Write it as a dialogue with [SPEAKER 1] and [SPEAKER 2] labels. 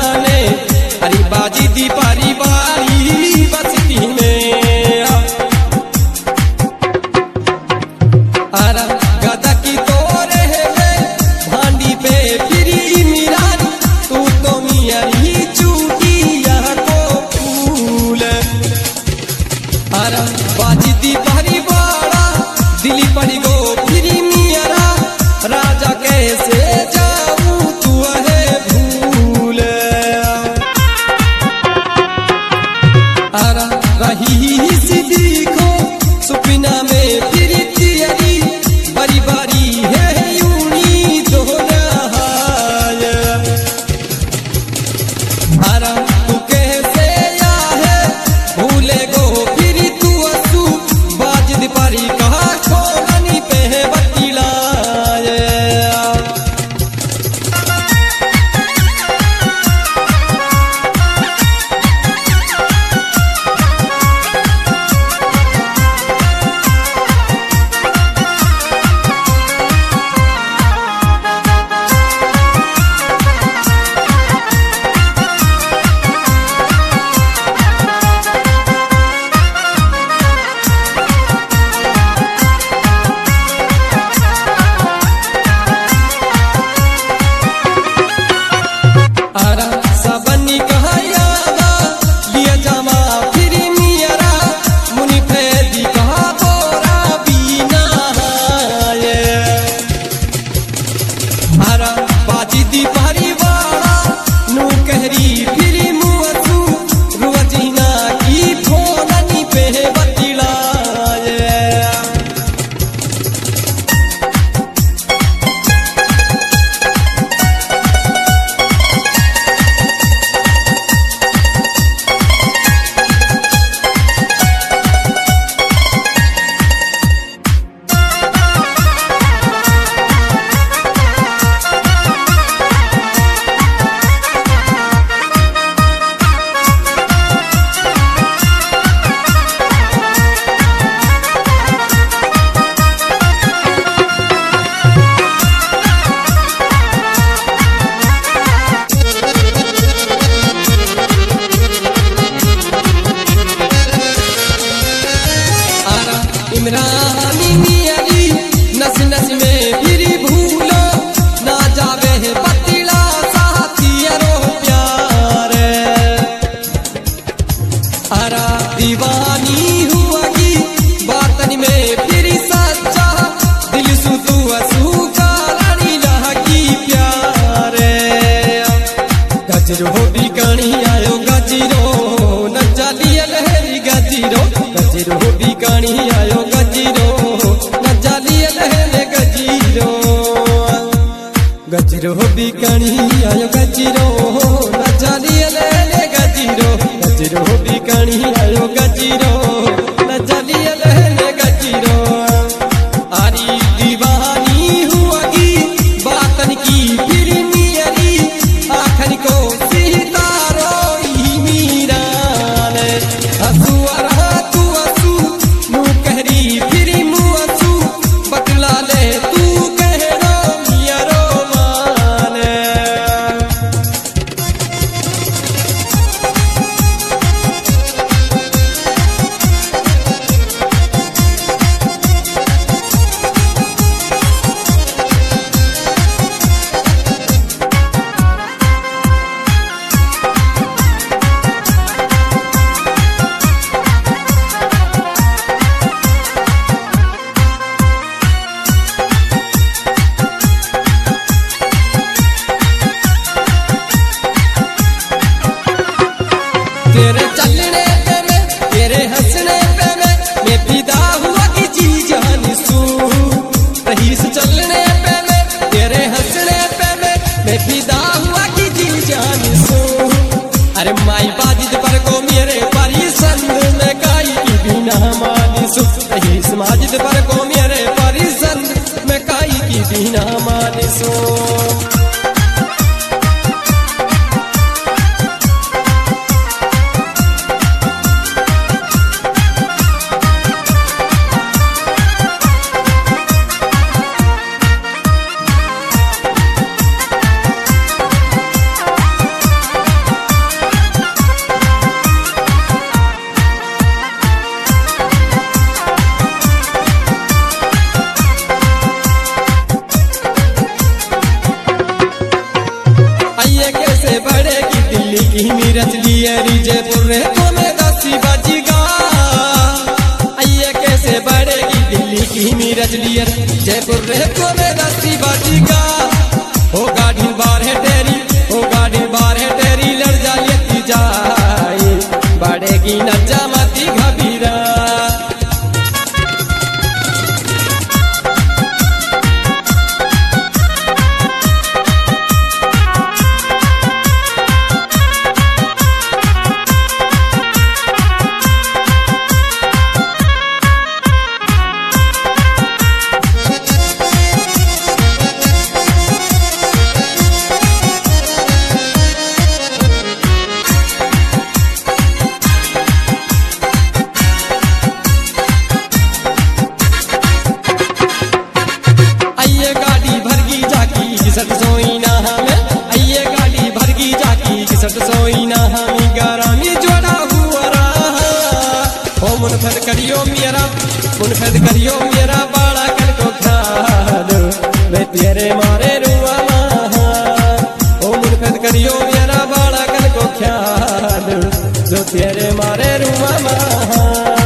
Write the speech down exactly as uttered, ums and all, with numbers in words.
[SPEAKER 1] जाने अरे बाजी दी पारी बारी बस्ती में अरा गदा की तोरे है भांडी पे फिरी मिरानी तू तो मियारी चूटिया को फूल अरा बाजी दी पारी बाड़ा दिली पड़ी गो फिरी मियारा राजा कैसे जाऊं तू है भूल अरा रही सी देखो सुपना में फिर तियरी बारी बारी है यूनी दोहरा अरा तू कैसे या है भूले गो फिर तू असू बाजिद पारी कहा खोलनी पे बतीला इमरानी मियारी नस नस में फिर भूलो ना जावे है पतिला साथियरो प्यार अरा दीवानी हुआगी बातन में फिर सच्चा दिल सु तू असू का रानी लहकी प्यार गजरो भी कणी आयो गजरो न जालिया लहरी गजरो गजरो भी कणी आयो गजरो भी कणी आयो गजरो न जालिए ले गजरो गजरो भी कणी आयो गजरो न जालिए ले गजरो आरी दीवानी हुआगी बातन की फिर मियारी आखन को सितारो ही मीरान हसू अरहा तू असू नू कहरी फिर मुँह असू बतला ले तू कहरो मियारो बढ़ेगी दिल्ली की मीरच लिए जयपुर रे तो में दसी बजीगा आइए कैसे बढ़ेगी दिल्ली की मीरच लिए जयपुर रे तो में दसी बजीगा ओ गाड़ी बार है तेरी ओ गाड़ी बार है तेरी लड़ जाए जाए बढ़ेगी न जमाती घबीरा सट सोई ना हमें आइए गाड़ी भरगी जाकी सट सोई ना हमी गारामी जोड़ा हुआ रहा ओ मुनफद करियो मेरा मुनफद करियो मेरा बाड़ा कल को खा दो मैं तेरे मारे रुआ महा ओ मुनफद करियो मेरा बाड़ा कल को खा दो जो तेरे मारे रुआ महा